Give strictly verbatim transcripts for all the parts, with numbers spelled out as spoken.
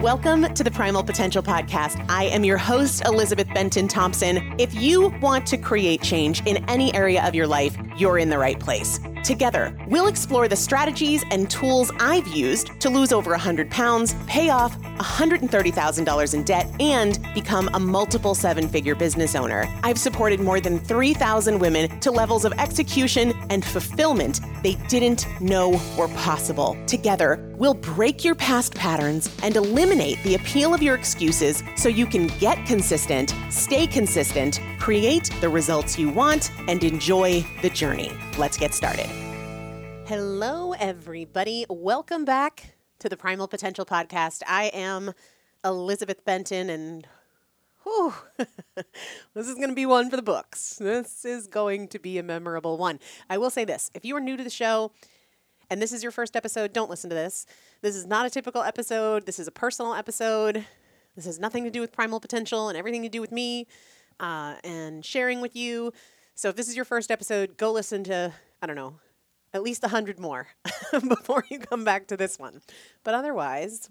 Welcome to the Primal Potential Podcast. I am your host, Elizabeth Benton Thompson. If you want to create change in any area of your life, you're in the right place. Together, we'll explore the strategies and tools I've used to lose over one hundred pounds, pay off one hundred thirty thousand dollars in debt, and become a multiple seven-figure business owner. I've supported more than three thousand women to levels of execution and fulfillment they didn't know were possible. Together, we'll break your past patterns and eliminate the appeal of your excuses so you can get consistent, stay consistent, create the results you want, and enjoy the journey. Let's get started. Hello, everybody. Welcome back to the Primal Potential Podcast. I am Elizabeth Benton, and whew, this is going to be one for the books. This is going to be a memorable one. I will say this. If you are new to the show and this is your first episode, don't listen to this. This is not a typical episode. This is a personal episode. This has nothing to do with Primal Potential and everything to do with me uh, and sharing with you. So if this is your first episode, go listen to, I don't know, at least a hundred more before you come back to this one. But otherwise,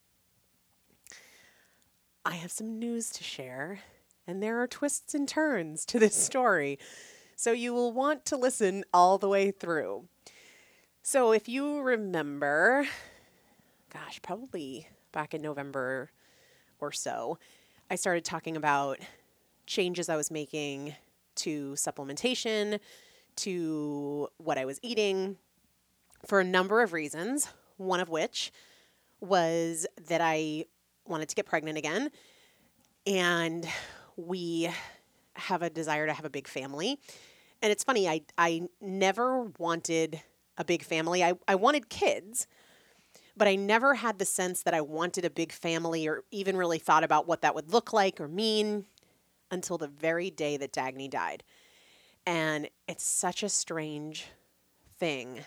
I have some news to share, and there are twists and turns to this story. So you will want to listen all the way through. So if you remember, gosh, probably back in November or so, I started talking about changes I was making to supplementation, to what I was eating for a number of reasons, one of which was that I wanted to get pregnant again, and we have a desire to have a big family. And it's funny, I, I never wanted a big family. I, I wanted kids, but I never had the sense that I wanted a big family or even really thought about what that would look like or mean until the very day that Dagny died. And it's such a strange thing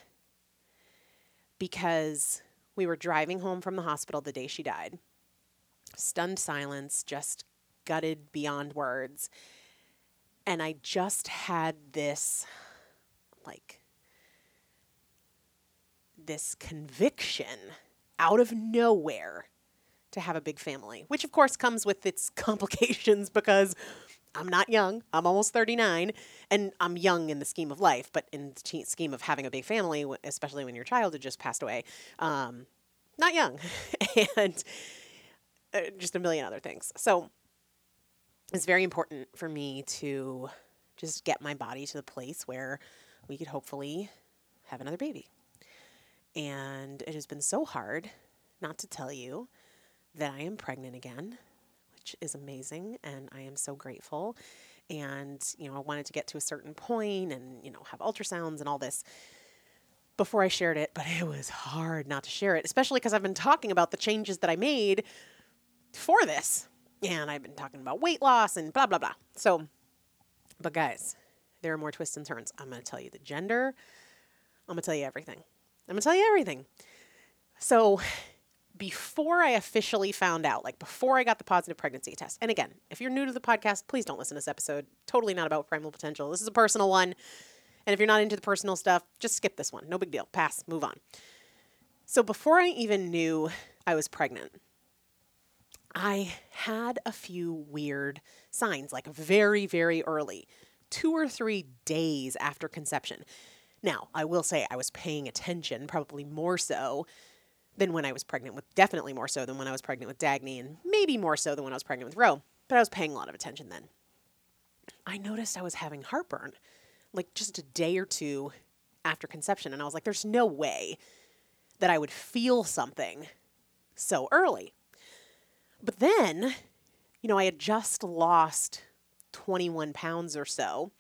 because we were driving home from the hospital the day she died. Stunned silence, just gutted beyond words. And I just had this, like, this conviction out of nowhere to have a big family, which of course comes with its complications because I'm not young. I'm almost thirty-nine, and I'm young in the scheme of life, but in the scheme of having a big family, especially when your child had just passed away, um, not young, and uh, just a million other things. So it's very important for me to just get my body to the place where we could hopefully have another baby. And it has been so hard not to tell you that I am pregnant again, which is amazing, and I am so grateful. And, you know, I wanted to get to a certain point and, you know, have ultrasounds and all this before I shared it, but it was hard not to share it, especially because I've been talking about the changes that I made for this. And I've been talking about weight loss and blah, blah, blah. So, but guys, there are more twists and turns. I'm going to tell you the gender. I'm going to tell you everything. I'm going to tell you everything. So before I officially found out, like before I got the positive pregnancy test, and again, if you're new to the podcast, please don't listen to this episode. Totally not about Primal Potential. This is a personal one. And if you're not into the personal stuff, just skip this one. No big deal. Pass. Move on. So before I even knew I was pregnant, I had a few weird signs, like very, very early, two or three days after conception. Now, I will say I was paying attention, probably more so than when I was pregnant with, definitely more so than when I was pregnant with Dagny, and maybe more so than when I was pregnant with Ro, but I was paying a lot of attention then. I noticed I was having heartburn, like just a day or two after conception, and I was like, there's no way that I would feel something so early. But then, you know, I had just lost twenty-one pounds or so,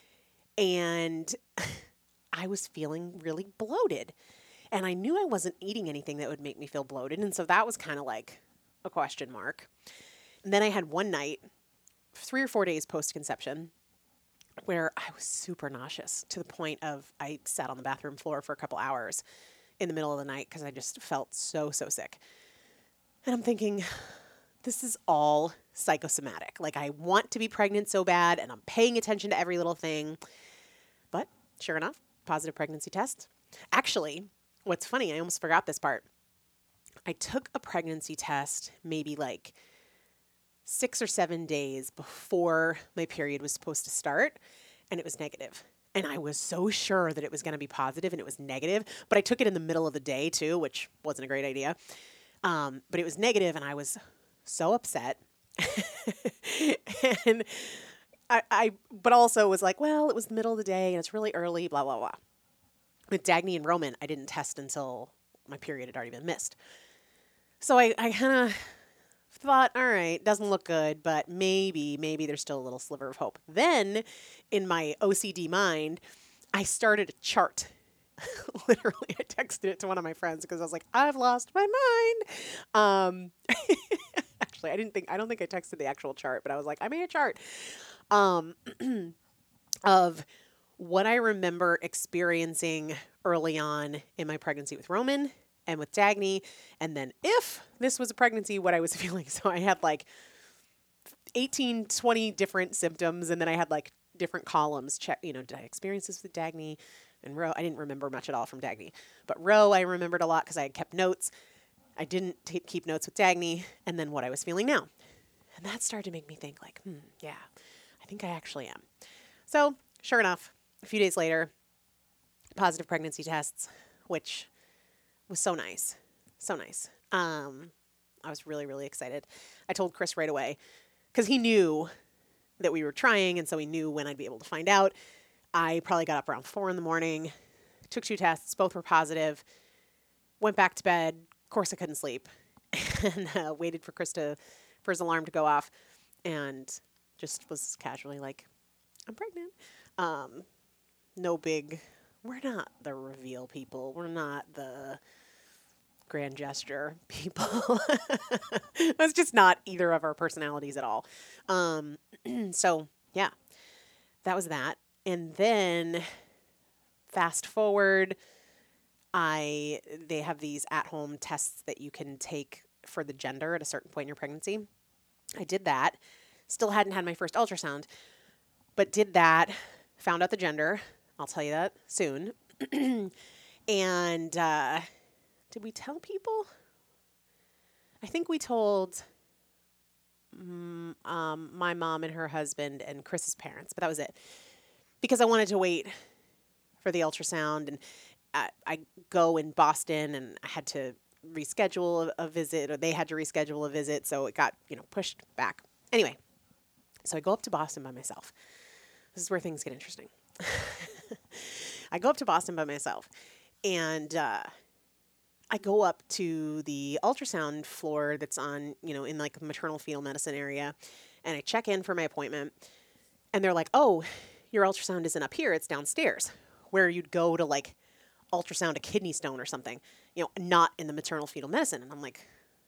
and I was feeling really bloated. And I knew I wasn't eating anything that would make me feel bloated. And so that was kind of like a question mark. And then I had one night, three or four days post-conception, where I was super nauseous to the point of I sat on the bathroom floor for a couple hours in the middle of the night because I just felt so, so sick. And I'm thinking, this is all psychosomatic. Like, I want to be pregnant so bad, and I'm paying attention to every little thing. But sure enough, positive pregnancy test. Actually, what's funny, I almost forgot this part. I took a pregnancy test maybe like six or seven days before my period was supposed to start, and it was negative. And I was so sure that it was going to be positive, and it was negative. But I took it in the middle of the day too, which wasn't a great idea. Um, but it was negative, and I was so upset. and I, I, but also was like, well, it was the middle of the day, and it's really early, blah, blah, blah. With Dagny and Roman, I didn't test until my period had already been missed. So I, I kind of thought, all right, doesn't look good, but maybe, maybe there's still a little sliver of hope. Then, in my O C D mind, I started a chart. Literally, I texted it to one of my friends because I was like, I've lost my mind. Um, actually, I didn't think, I don't think I texted the actual chart, but I was like, I made a chart um, of what I remember experiencing early on in my pregnancy with Roman and with Dagny, and then if this was a pregnancy, what I was feeling. So I had like eighteen, twenty different symptoms, and then I had like different columns. Check, you know, did I experience this with Dagny? And Ro, I didn't remember much at all from Dagny, but Ro, I remembered a lot because I had kept notes. I didn't t- keep notes with Dagny, and then what I was feeling now. And that started to make me think like, hmm, yeah, I think I actually am. So sure enough, a few days later, positive pregnancy tests, which was so nice. So nice. Um, I was really, really excited. I told Chris right away because he knew that we were trying, and so he knew when I'd be able to find out. I probably got up around four in the morning, took two tests, both were positive, went back to bed. Of course, I couldn't sleep, and uh, waited for Chris to, for his alarm to go off, and just was casually like, I'm pregnant. Um, no big, we're not the reveal people. We're not the grand gesture people. That's just not either of our personalities at all. Um, so, yeah, that was that. And then fast forward, I they have these at-home tests that you can take for the gender at a certain point in your pregnancy. I did that. Still hadn't had my first ultrasound, but did that, found out the gender. I'll tell you that soon. and uh, did we tell people? I think we told mm, um, my mom and her husband and Chris's parents, but that was it. Because I wanted to wait for the ultrasound, and I, I go in Boston, and I had to reschedule a, a visit, or they had to reschedule a visit, so it got, you know, pushed back. Anyway, so I go up to Boston by myself. This is where things get interesting. I go up to Boston by myself, and uh, I go up to the ultrasound floor that's on, you know, in like a maternal fetal medicine area, and I check in for my appointment, and they're like, oh, your ultrasound isn't up here, it's downstairs, where you'd go to like ultrasound a kidney stone or something, you know, not in the maternal fetal medicine. And I'm like,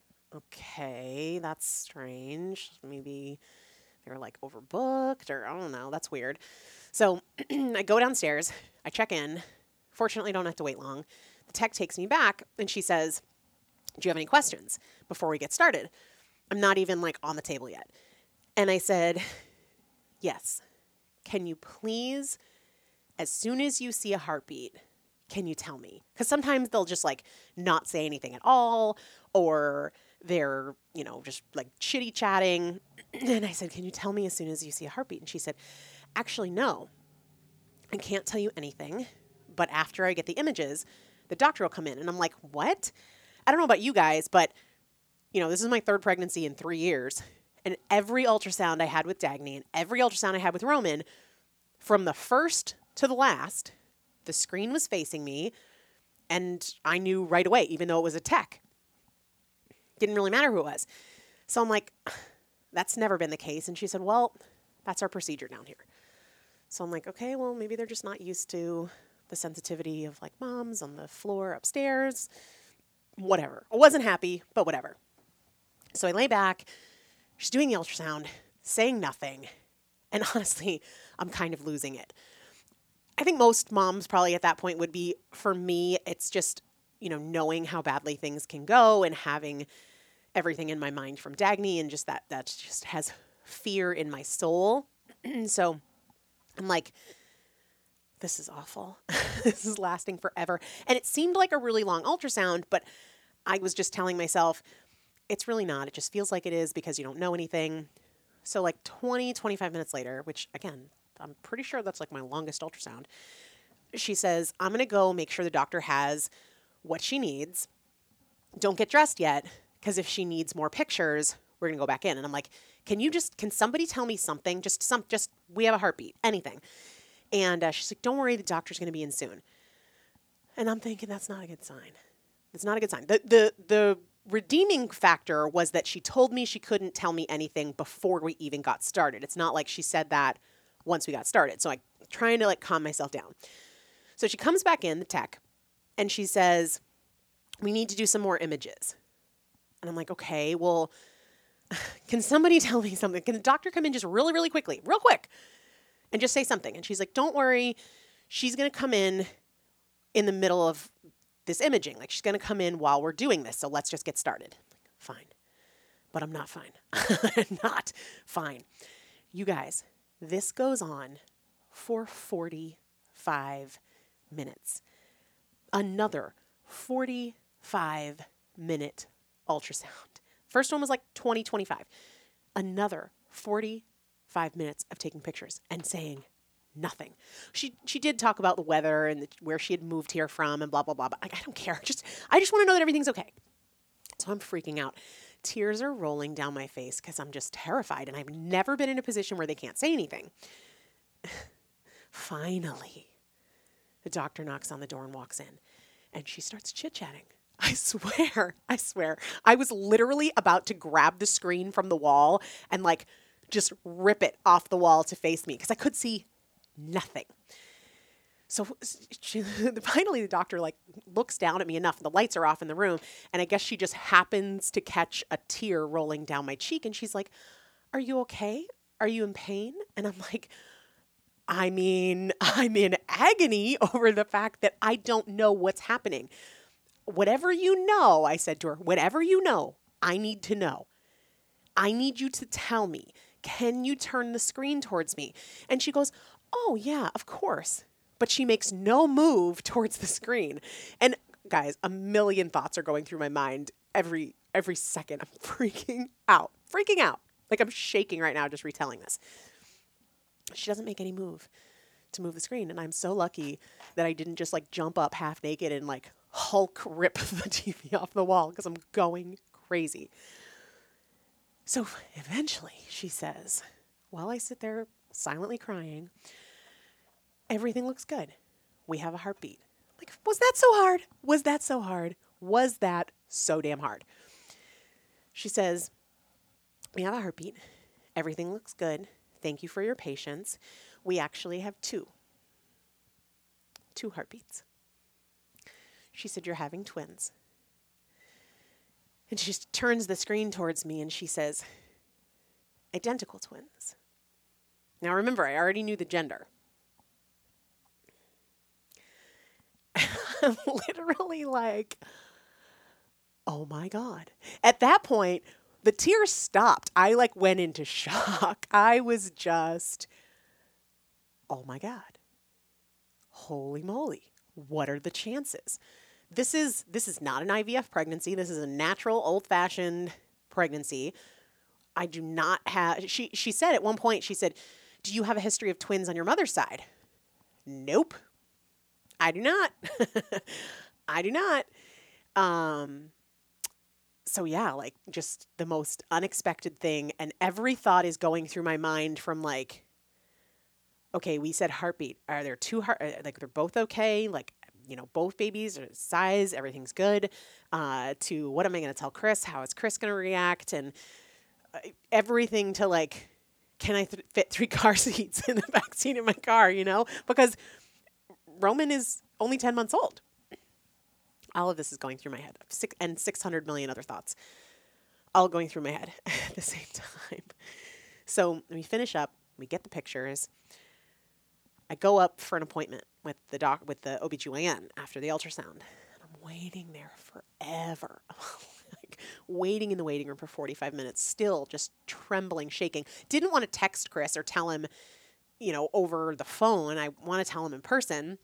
okay, that's strange. Maybe they were like overbooked, or I don't know, that's weird. So I go downstairs, I check in. Fortunately, I don't have to wait long. The tech takes me back, and she says, do you have any questions before we get started? I'm not even like on the table yet. And I said, yes. Can you please, as soon as you see a heartbeat, can you tell me? Because sometimes they'll just like not say anything at all, or they're, you know, just like chitty chatting. And I said, can you tell me as soon as you see a heartbeat? And she said, actually, no, I can't tell you anything. But after I get the images, the doctor will come in. And I'm like, what? I don't know about you guys, but, you know, this is my third pregnancy in three years. And every ultrasound I had with Dagny and every ultrasound I had with Roman, from the first to the last, the screen was facing me, and I knew right away, even though it was a tech. Didn't really matter who it was. So I'm like, that's never been the case. And she said, well, that's our procedure down here. So I'm like, okay, well, maybe they're just not used to the sensitivity of like moms on the floor upstairs. Whatever. I wasn't happy, but whatever. So I lay back. She's doing the ultrasound, saying nothing. And honestly, I'm kind of losing it. I think most moms probably at that point would be. For me, it's just, you know, knowing how badly things can go and having everything in my mind from Dagny, and just that, that just has fear in my soul. So I'm like, this is awful. This is lasting forever. And it seemed like a really long ultrasound, but I was just telling myself, it's really not. It just feels like it is because you don't know anything. So like twenty, twenty-five minutes later, which again, I'm pretty sure that's like my longest ultrasound, she says, I'm going to go make sure the doctor has what she needs. Don't get dressed yet, because if she needs more pictures, we're going to go back in. And I'm like, can you just, can somebody tell me something? Just some, just, we have a heartbeat, anything. And uh, she's like, don't worry, the doctor's going to be in soon. And I'm thinking, that's not a good sign. It's not a good sign. The, the, the redeeming factor was that she told me she couldn't tell me anything before we even got started. It's not like she said that once we got started. So I'm trying to like calm myself down. So she comes back in, the tech, and she says, we need to do some more images. And I'm like, okay, well, can somebody tell me something? Can the doctor come in just really, really quickly, real quick, and just say something? And she's like, don't worry. She's going to come in in the middle of this imaging. Like, she's going to come in while we're doing this. So let's just get started. Like, fine. But I'm not fine. I'm not fine. You guys, this goes on for forty-five minutes. Another forty-five minute ultrasound. First one was like twenty, twenty-five. Another forty-five minutes of taking pictures and saying nothing. She she did talk about the weather and the, where she had moved here from and blah, blah, blah. But I, I don't care. Just I just want to know that everything's okay. So I'm freaking out. Tears are rolling down my face because I'm just terrified. And I've never been in a position where they can't say anything. Finally, the doctor knocks on the door and walks in. And she starts chit-chatting. I swear, I swear. I was literally about to grab the screen from the wall and like just rip it off the wall to face me because I could see nothing. So she, finally the doctor like looks down at me enough and the lights are off in the room. And I guess she just happens to catch a tear rolling down my cheek. And she's like, are you okay? Are you in pain? And I'm like, I mean, I'm in agony over the fact that I don't know what's happening. Whatever you know, I said to her, whatever you know, I need to know. I need you to tell me. Can you turn the screen towards me? And she goes, oh, yeah, of course. But she makes no move towards the screen. And guys, a million thoughts are going through my mind every every second. I'm freaking out, freaking out. Like I'm shaking right now just retelling this. She doesn't make any move to move the screen. And I'm so lucky that I didn't just like jump up half naked and like Hulk rip the T V off the wall because I'm going crazy. So eventually she says, while I sit there silently crying, everything looks good. We have a heartbeat. Like, was that so hard? Was that so hard? Was that so damn hard? She says, we have a heartbeat. Everything looks good. Thank you for your patience. We actually have two. Two heartbeats. She said, you're having twins. And she just turns the screen towards me and she says, identical twins. Now remember, I already knew the gender. I'm literally like, oh my God. At that point, the tears stopped. I like went into shock. I was just, oh my God. Holy moly. What are the chances? This is this is not an I V F pregnancy. This is a natural, old-fashioned pregnancy. I do not have, she, she said at one point, she said, do you have a history of twins on your mother's side? Nope. I do not. I do not. Um, so yeah, like just the most unexpected thing. And every thought is going through my mind from like, okay, we said heartbeat. Are there two heart, like they're both okay? Like, you know, both babies are size, everything's good. Uh, to what am I going to tell Chris? How is Chris going to react? And uh, everything to like, can I th- fit three car seats in the back seat of my car, you know? Because Roman is only ten months old. All of this is going through my head. Six, and six hundred million other thoughts all going through my head at the same time. So we finish up. We get the pictures. I go up for an appointment with the doc, with the O B G Y N after the ultrasound. And I'm waiting there forever. Like waiting in the waiting room for forty-five minutes, still just trembling, shaking. Didn't want to text Chris or tell him, you know, over the phone. I want to tell him in person.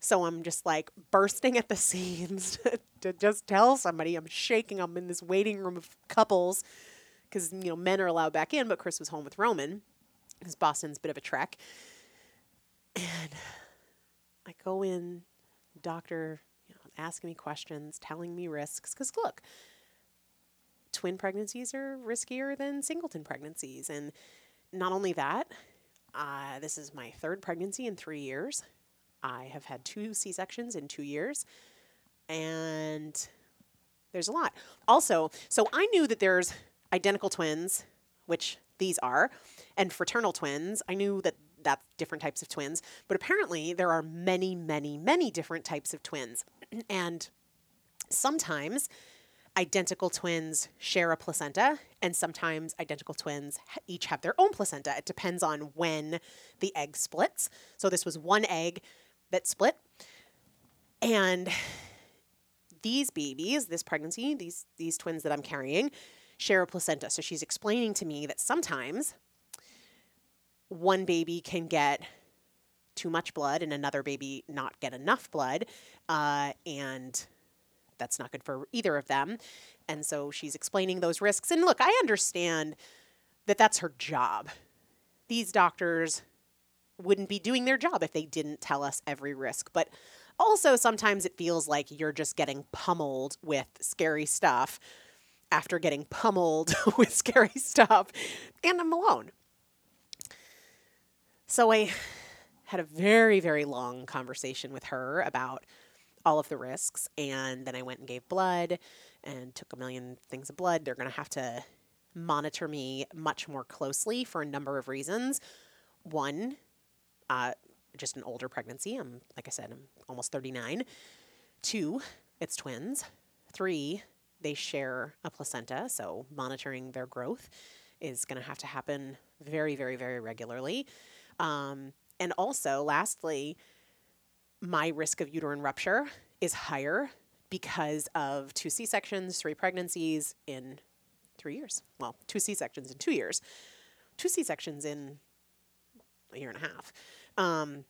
So I'm just like bursting at the seams to just tell somebody. I'm shaking. I'm in this waiting room of couples because, you know, men are allowed back in, but Chris was home with Roman because Boston's a bit of a trek. And I go in, doctor, you know, asking me questions, telling me risks. Because look, twin pregnancies are riskier than singleton pregnancies. And not only that, uh, this is my third pregnancy in three years. I have had two C-sections in two years. And there's a lot. Also, so I knew that there's identical twins, which these are, and fraternal twins. I knew that that's different types of twins, but apparently there are many, many, many different types of twins. And sometimes identical twins share a placenta, and sometimes identical twins each have their own placenta. It depends on when the egg splits. So this was one egg that split. And these babies, this pregnancy, these these twins that I'm carrying, share a placenta. So she's explaining to me that sometimes one baby can get too much blood and another baby not get enough blood, uh, and that's not good for either of them. And so she's explaining those risks. And look, I understand that that's her job. These doctors wouldn't be doing their job if they didn't tell us every risk. But also sometimes it feels like you're just getting pummeled with scary stuff after getting pummeled with scary stuff. And I'm alone. So I had a very, very long conversation with her about all of the risks. And then I went and gave blood and took a million things of blood. They're going to have to monitor me much more closely for a number of reasons. One, uh, just an older pregnancy. I'm, like I said, I'm almost thirty-nine. Two, it's twins. Three, they share a placenta. So monitoring their growth is going to have to happen very, very, very regularly. Um, and also, lastly, my risk of uterine rupture is higher because of two C-sections, three pregnancies in three years. Well, two C-sections in two years. Two C-sections in a year and a half. Um,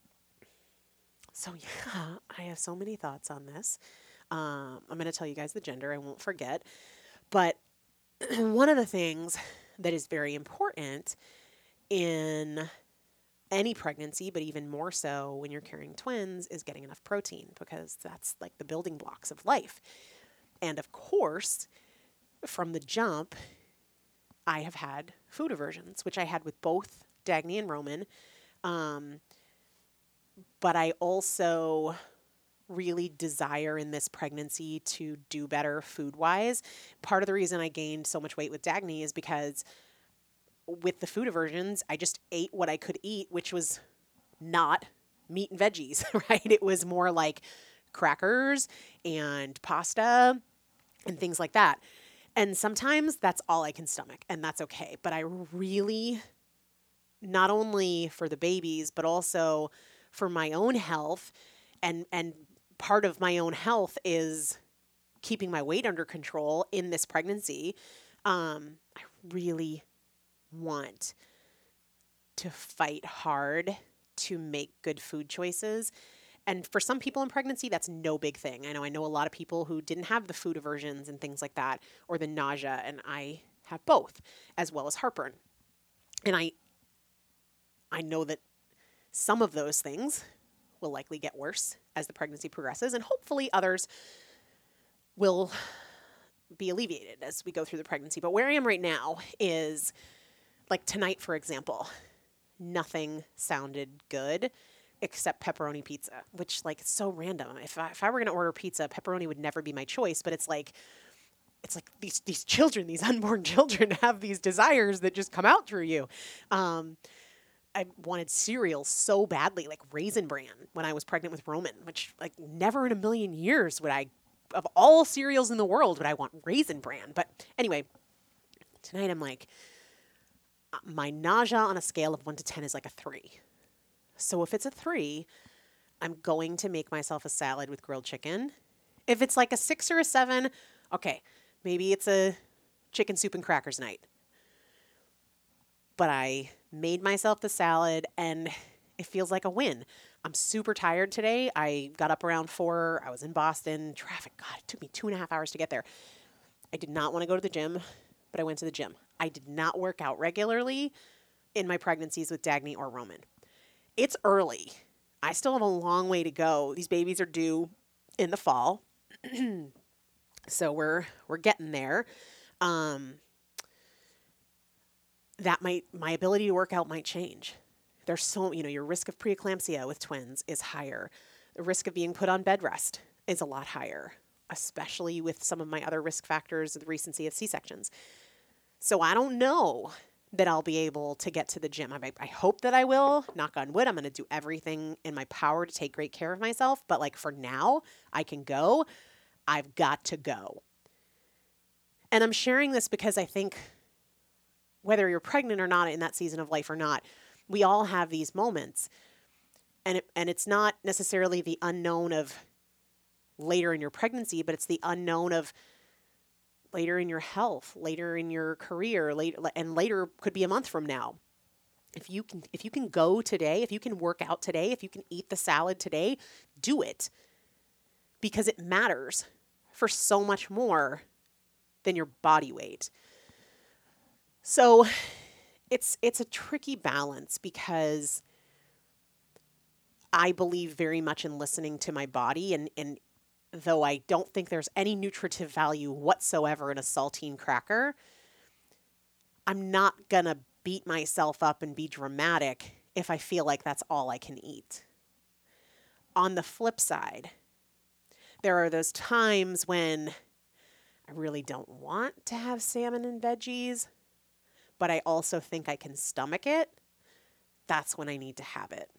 so, yeah, I have so many thoughts on this. Um, I'm going to tell you guys the gender. I won't forget. But one of the things that is very important in any pregnancy, but even more so when you're carrying twins, is getting enough protein, because that's like the building blocks of life. And of course, from the jump, I have had food aversions, which I had with both Dagny and Roman. Um, but I also really desire in this pregnancy to do better food-wise. Part of the reason I gained so much weight with Dagny is because with the food aversions, I just ate what I could eat, which was not meat and veggies, right? It was more like crackers and pasta and things like that. And sometimes that's all I can stomach, and that's okay. But I really, not only for the babies, but also for my own health, and and part of my own health is keeping my weight under control in this pregnancy. Um, I really want to fight hard to make good food choices. And for some people in pregnancy, that's no big thing. I know I know a lot of people who didn't have the food aversions and things like that, or the nausea, and I have both, as well as heartburn. And I I know that some of those things will likely get worse as the pregnancy progresses, and hopefully others will be alleviated as we go through the pregnancy. But where I am right now is, like tonight, for example, nothing sounded good except pepperoni pizza, which, like, it's so random. If I, if I were going to order pizza, pepperoni would never be my choice, but it's like, it's like these, these children, these unborn children have these desires that just come out through you. Um, I wanted cereal so badly, like Raisin Bran, when I was pregnant with Roman, which, like, never in a million years would I, of all cereals in the world, would I want Raisin Bran. But anyway, tonight I'm like, my nausea on a scale of one to ten is like a three. So if it's a three, I'm going to make myself a salad with grilled chicken. If it's like a six or a seven, okay, maybe it's a chicken soup and crackers night. But I made myself the salad, and it feels like a win. I'm super tired today. I got up around four. I was in Boston. Traffic, God, it took me two and a half hours to get there. I did not want to go to the gym, but I went to the gym. I did not work out regularly in my pregnancies with Dagny or Roman. It's early. I still have a long way to go. These babies are due in the fall. So we're we're getting there. Um, that might my ability to work out might change. There's so, you know, your risk of preeclampsia with twins is higher. The risk of being put on bed rest is a lot higher, especially with some of my other risk factors, the recency of C-sections. So I don't know that I'll be able to get to the gym. I, I hope that I will. Knock on wood. I'm going to do everything in my power to take great care of myself. But like for now, I can go. I've got to go. And I'm sharing this because I think whether you're pregnant or not in that season of life or not, we all have these moments. And it, and it's not necessarily the unknown of later in your pregnancy, but it's the unknown of later in your health, later in your career, later, and later could be a month from now. If you can, if you can go today, if you can work out today, if you can eat the salad today, do it, because it matters for so much more than your body weight. So it's it's a tricky balance because I believe very much in listening to my body, and and though I don't think there's any nutritive value whatsoever in a saltine cracker, I'm not going to beat myself up and be dramatic if I feel like that's all I can eat. On the flip side, there are those times when I really don't want to have salmon and veggies, but I also think I can stomach it. That's when I need to have it.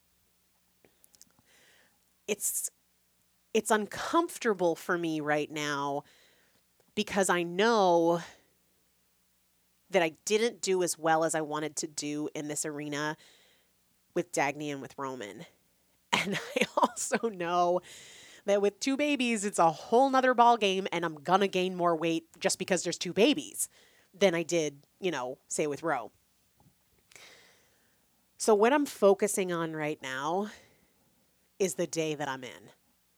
It's It's uncomfortable for me right now because I know that I didn't do as well as I wanted to do in this arena with Dagny and with Roman. And I also know that with two babies, it's a whole nother ball game, and I'm going to gain more weight just because there's two babies than I did, you know, say with Ro. So what I'm focusing on right now is the day that I'm in.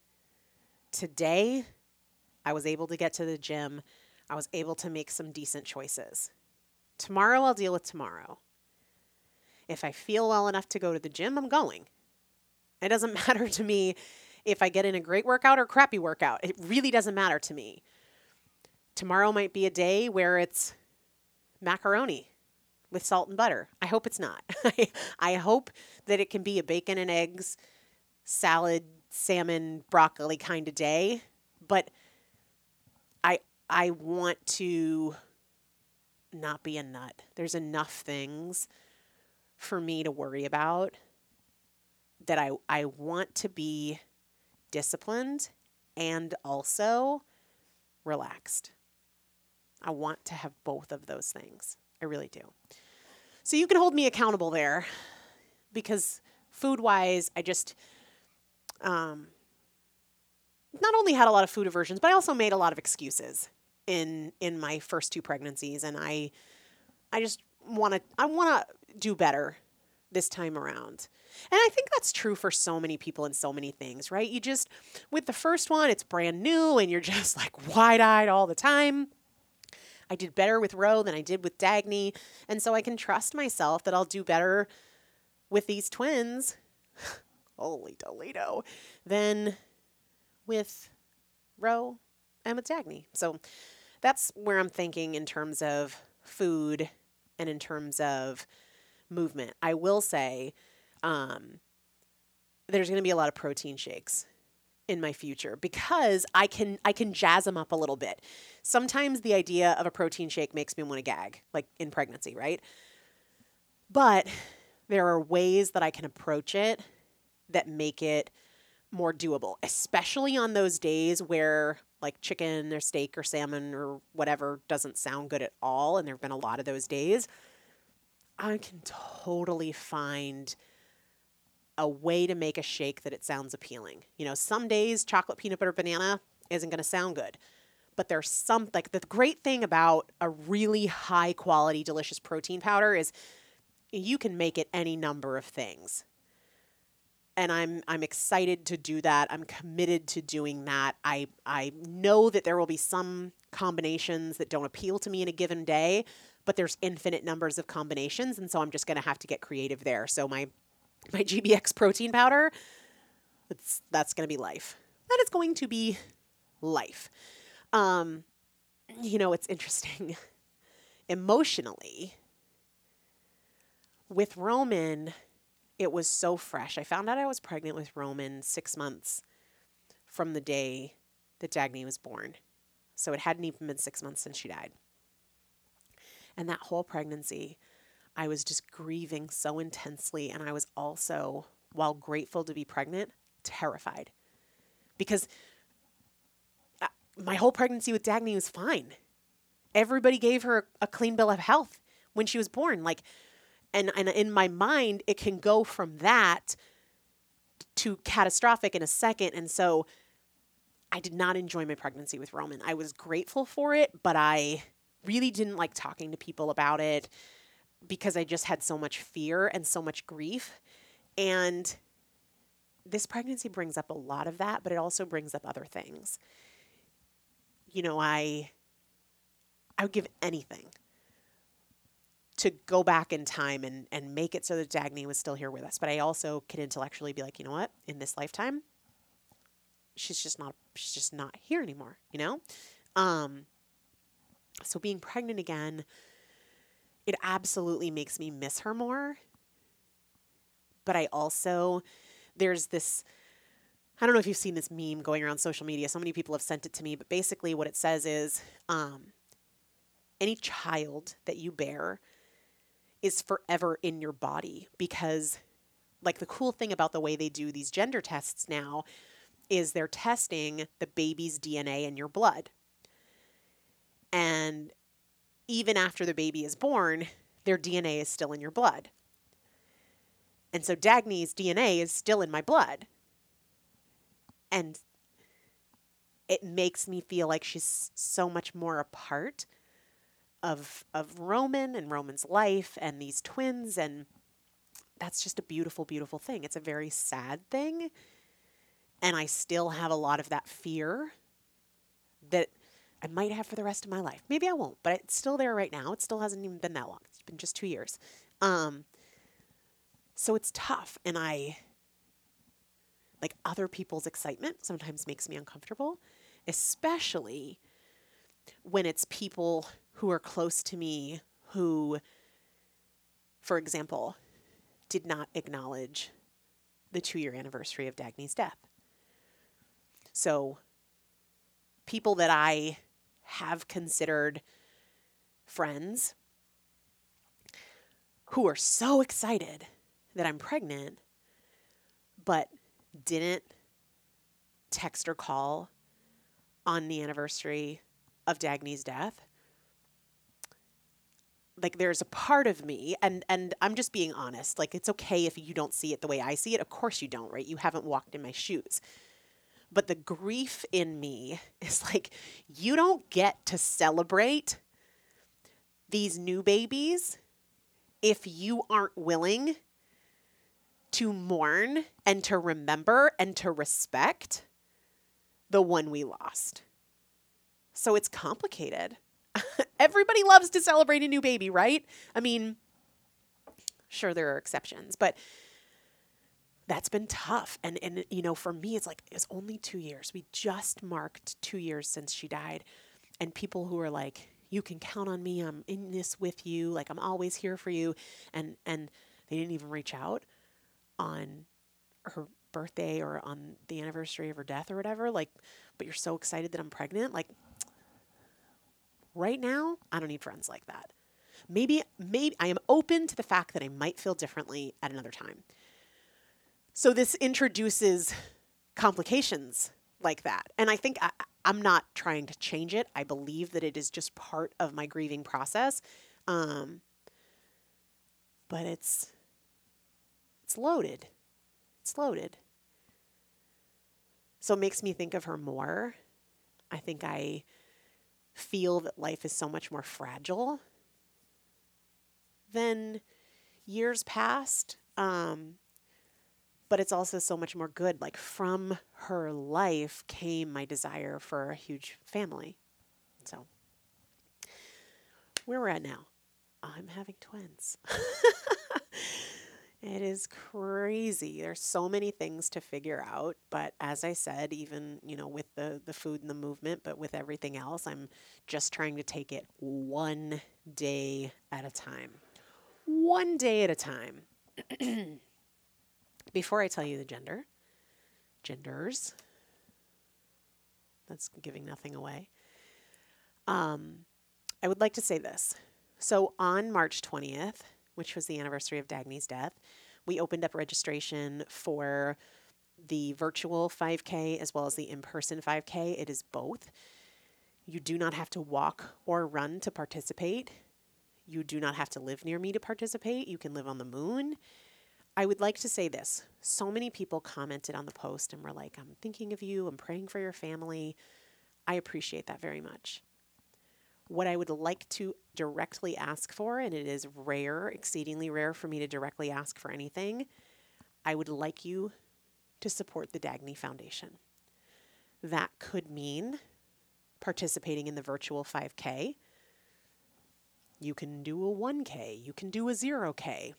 Today, I was able to get to the gym. I was able to make some decent choices. Tomorrow, I'll deal with tomorrow. If I feel well enough to go to the gym, I'm going. It doesn't matter to me if I get in a great workout or crappy workout. It really doesn't matter to me. Tomorrow might be a day where it's macaroni with salt and butter. I hope it's not. I hope that it can be a bacon and eggs, salad, salmon, broccoli kind of day, but I I want to not be a nut. There's enough things for me to worry about that I I want to be disciplined and also relaxed. I want to have both of those things. I really do. So you can hold me accountable there, because food-wise, I just Um, not only had a lot of food aversions, but I also made a lot of excuses in in my first two pregnancies, and I I just want to I want to do better this time around. And I think that's true for so many people in so many things, right? You just, with the first one, it's brand new and you're just like wide-eyed all the time. I did better with Ro than I did with Dagny, and so I can trust myself that I'll do better with these twins. Holy Toledo, than with Ro and with Dagny. So that's where I'm thinking in terms of food and in terms of movement. I will say um, there's going to be a lot of protein shakes in my future because I can I can jazz them up a little bit. Sometimes the idea of a protein shake makes me want to gag, like in pregnancy, right? But there are ways that I can approach it that make it more doable, especially on those days where like chicken or steak or salmon or whatever doesn't sound good at all. And there have been a lot of those days. I can totally find a way to make a shake that it sounds appealing. You know, some days chocolate peanut butter banana isn't going to sound good, but there's some, like the great thing about a really high quality, delicious protein powder is you can make it any number of things. And I'm I'm excited to do that. I'm committed to doing that. I I know that there will be some combinations that don't appeal to me in a given day, but there's infinite numbers of combinations, and so I'm just going to have to get creative there. So my my G B X protein powder, it's that's going to be life. That is going to be life. Um, you know, it's interesting. Emotionally, with Roman, it was so fresh. I found out I was pregnant with Roman six months from the day that Dagny was born. So it hadn't even been six months since she died. And that whole pregnancy, I was just grieving so intensely. And I was also, while grateful to be pregnant, terrified. Because my whole pregnancy with Dagny was fine. Everybody gave her a clean bill of health when she was born. Like, and, and in my mind, it can go from that to catastrophic in a second. And so I did not enjoy my pregnancy with Roman. I was grateful for it, but I really didn't like talking to people about it because I just had so much fear and so much grief. And this pregnancy brings up a lot of that, but it also brings up other things. You know, I I would give anything to go back in time and, and make it so that Dagny was still here with us. But I also can intellectually be like, you know what? In this lifetime, she's just not, she's just not here anymore, you know? Um, so being pregnant again, it absolutely makes me miss her more. But I also, there's this, I don't know if you've seen this meme going around social media. So many people have sent it to me, but basically what it says is, um, any child that you bear is forever in your body, because like the cool thing about the way they do these gender tests now is they're testing the baby's D N A in your blood. And even after the baby is born, their D N A is still in your blood. And so Dagny's D N A is still in my blood. And it makes me feel like she's so much more a part of of Roman and Roman's life and these twins, and that's just a beautiful, beautiful thing. It's a very sad thing, and I still have a lot of that fear that I might have for the rest of my life. Maybe I won't, but it's still there right now. It still hasn't even been that long. It's been just two years. Um, so it's tough, and I, like, other people's excitement sometimes makes me uncomfortable, especially when it's people who are close to me who, for example, did not acknowledge the two-year anniversary of Dagny's death. So people that I have considered friends who are so excited that I'm pregnant, but didn't text or call on the anniversary of Dagny's death. Like, there's a part of me, and, and I'm just being honest, like, it's okay if you don't see it the way I see it. Of course you don't, right? You haven't walked in my shoes. But the grief in me is like, you don't get to celebrate these new babies if you aren't willing to mourn and to remember and to respect the one we lost. So it's complicated. Everybody loves to celebrate a new baby, right? I mean, sure, there are exceptions, but that's been tough. And, and you know, for me, it's like, it's only two years. We just marked two years since she died. And people who are like, you can count on me. I'm in this with you. Like, I'm always here for you. And, and they didn't even reach out on her birthday or on the anniversary of her death or whatever. Like, but you're so excited that I'm pregnant. Like, right now, I don't need friends like that. Maybe, maybe I am open to the fact that I might feel differently at another time. So this introduces complications like that. And I think I, I'm not trying to change it. I believe that it is just part of my grieving process. Um, but it's, it's loaded. It's loaded. So it makes me think of her more. I think I feel that life is so much more fragile than years past. Um, but it's also so much more good. Like from her life came my desire for a huge family. So where we're at now, I'm having twins. It is crazy. There's so many things to figure out, but as I said, even, you know, with the the food and the movement, but with everything else, I'm just trying to take it one day at a time. One day at a time. Before I tell you the gender, genders, that's giving nothing away. Um, I would like to say this. So on March twentieth, which was the anniversary of Dagny's death, we opened up registration for the virtual five K as well as the in-person five K. It is both. You do not have to walk or run to participate. You do not have to live near me to participate. You can live on the moon. I would like to say this. So many people commented on the post and were like, I'm thinking of you. I'm praying for your family. I appreciate that very much. What I would like to directly ask for, and it is rare, exceedingly rare for me to directly ask for anything, I would like you to support the Dagny Foundation. That could mean participating in the virtual five K. You can do a one K. You can do a zero K.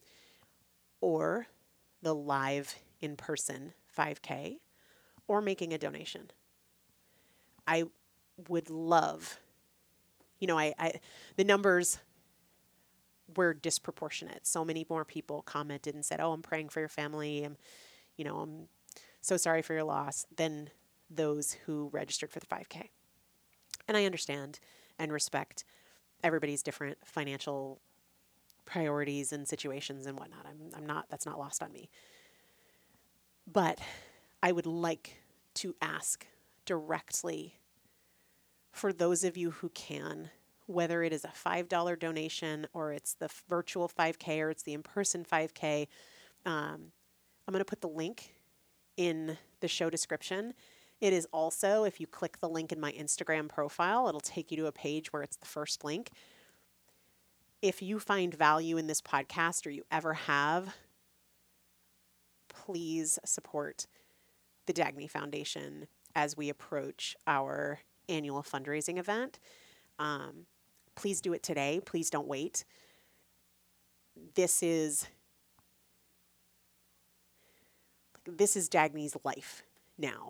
Or the live in-person five K, or making a donation. I would love, you know, I, I the numbers were disproportionate. So many more people commented and said, oh, I'm praying for your family. I'm, you know, I'm so sorry for your loss, than those who registered for the five K. And I understand and respect everybody's different financial priorities and situations and whatnot. I'm, I'm not, that's not lost on me. But I would like to ask directly for those of you who can, whether it is a five dollar donation or it's the virtual five K or it's the in-person five K. Um, I'm going to put the link in the show description. It is also, if you click the link in my Instagram profile, it'll take you to a page where it's the first link. If you find value in this podcast or you ever have, please support the Dagny Foundation as we approach our annual fundraising event. Um, please do it today. Please don't wait. This is this is Dagny's life now.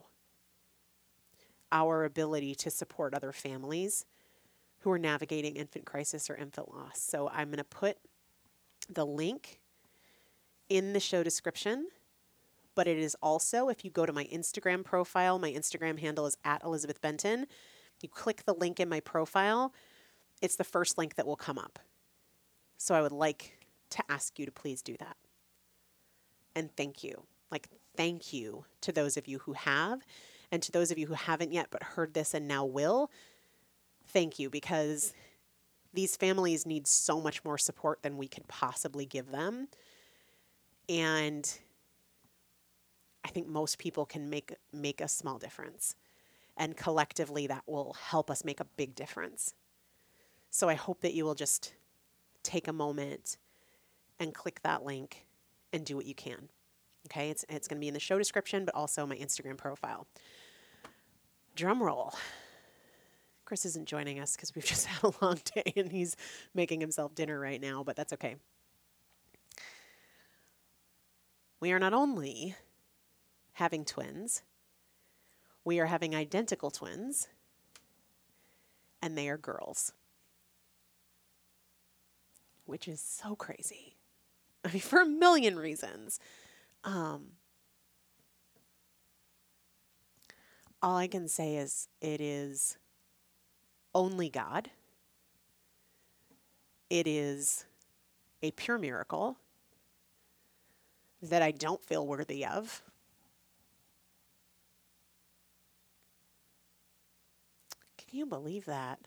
Our ability to support other families who are navigating infant crisis or infant loss. So I'm going to put the link in the show description, but it is also, if you go to my Instagram profile, my Instagram handle is at Elizabeth Benton. You click the link in my profile, it's the first link that will come up. So I would like to ask you to please do that. And thank you. Like, thank you to those of you who have, and to those of you who haven't yet but heard this and now will. Thank you, because these families need so much more support than we could possibly give them. And I think most people can make make a small difference. And collectively, that will help us make a big difference. So I hope that you will just take a moment and click that link and do what you can. Okay, it's, it's going to be in the show description, but also my Instagram profile. Drum roll. Chris isn't joining us because we've just had a long day and he's making himself dinner right now, but that's okay. We are not only having twins, we are having identical twins, and they are girls, which is so crazy. I mean, for a million reasons. Um, all I can say is it is only God. It is a pure miracle that I don't feel worthy of. Can you believe that?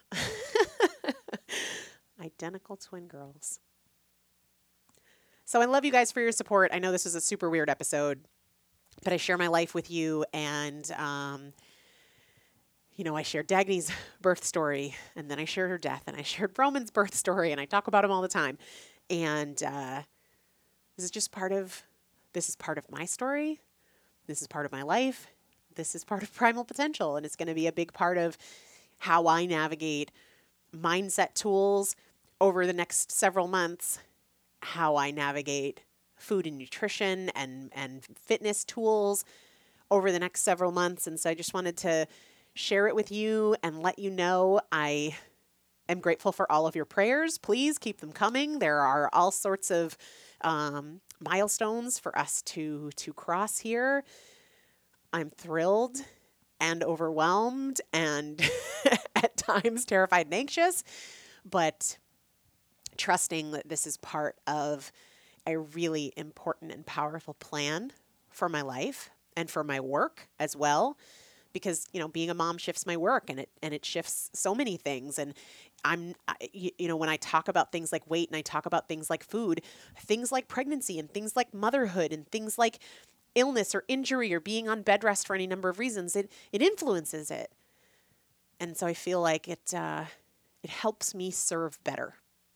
Identical twin girls. So I love you guys for your support. I know this is a super weird episode, but I share my life with you, and um, you know, I shared Dagny's birth story, and then I shared her death, and I shared Roman's birth story, and I talk about him all the time. And uh, this is just part of this is part of my story. This is part of my life. This is part of Primal Potential. And it's going to be a big part of how I navigate mindset tools over the next several months, how I navigate food and nutrition and, and fitness tools over the next several months. And so I just wanted to share it with you and let you know I am grateful for all of your prayers. Please keep them coming. There are all sorts of um, milestones for us to, to cross here. I'm thrilled and overwhelmed and at times terrified and anxious, but trusting that this is part of a really important and powerful plan for my life and for my work as well. Because, you know, being a mom shifts my work and it, and it shifts so many things. And I'm, you, you know, when I talk about things like weight and I talk about things like food, things like pregnancy and things like motherhood and things like illness or injury or being on bed rest for any number of reasons, it, it influences it. And so I feel like it, uh, it helps me serve better.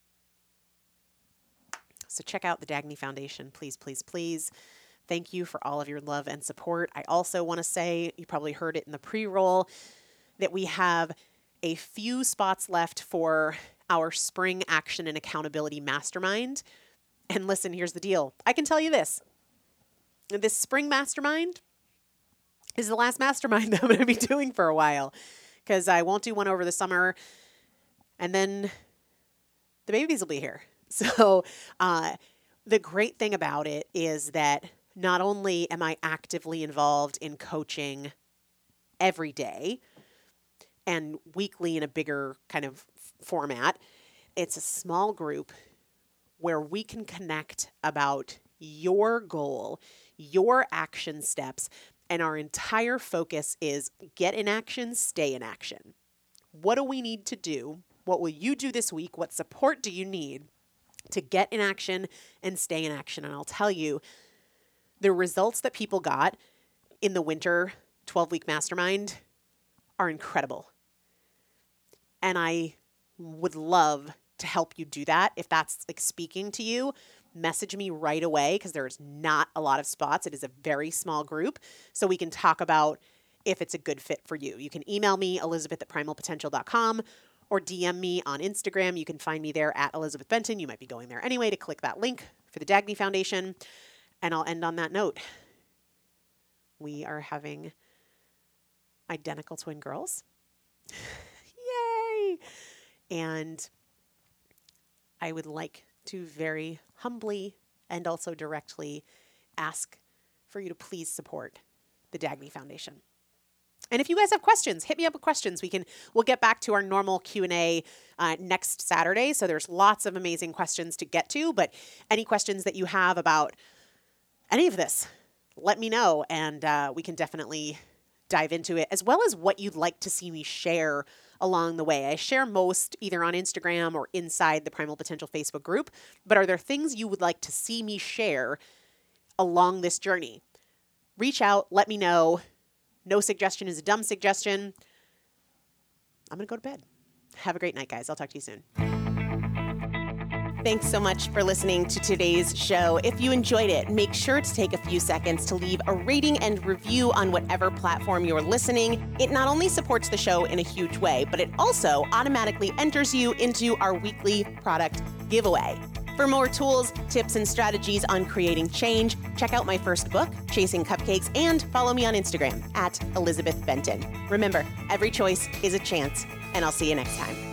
So check out the Dagny Foundation, please, please, please. Thank you for all of your love and support. I also want to say, you probably heard it in the pre-roll, that we have a few spots left for our Spring Action and Accountability Mastermind. And listen, here's the deal. I can tell you this. This Spring Mastermind is the last mastermind that I'm going to be doing for a while, because I won't do one over the summer, and then the babies will be here. So uh, the great thing about it is that not only am I actively involved in coaching every day and weekly in a bigger kind of format, it's a small group where we can connect about your goal, your action steps, and our entire focus is get in action, stay in action. What do we need to do? What will you do this week? What support do you need to get in action and stay in action? And I'll tell you, the results that people got in the winter twelve-week mastermind are incredible. And I would love to help you do that. If that's like speaking to you, message me right away, because there's not a lot of spots. It is a very small group, so we can talk about if it's a good fit for you. You can email me, Elizabeth at primal potential dot com, or D M me on Instagram. You can find me there at Elizabeth Benton. You might be going there anyway to click that link for the Dagny Foundation. And I'll end on that note. We are having identical twin girls. Yay! And I would like to very humbly and also directly ask for you to please support the Dagny Foundation. And if you guys have questions, hit me up with questions. We can, we'll get back to our normal Q and A uh, next Saturday. So there's lots of amazing questions to get to, but any questions that you have about any of this, let me know. And uh, we can definitely dive into it, as well as what you'd like to see me share along the way. I share most either on Instagram or inside the Primal Potential Facebook group, but are there things you would like to see me share along this journey? Reach out, let me know. No suggestion is a dumb suggestion. I'm going to go to bed. Have a great night, guys. I'll talk to you soon. Thanks so much for listening to today's show. If you enjoyed it, make sure to take a few seconds to leave a rating and review on whatever platform you're listening. It not only supports the show in a huge way, but it also automatically enters you into our weekly product giveaway. For more tools, tips, and strategies on creating change, check out my first book, Chasing Cupcakes, and follow me on Instagram at Elizabeth Benton. Remember, every choice is a chance, and I'll see you next time.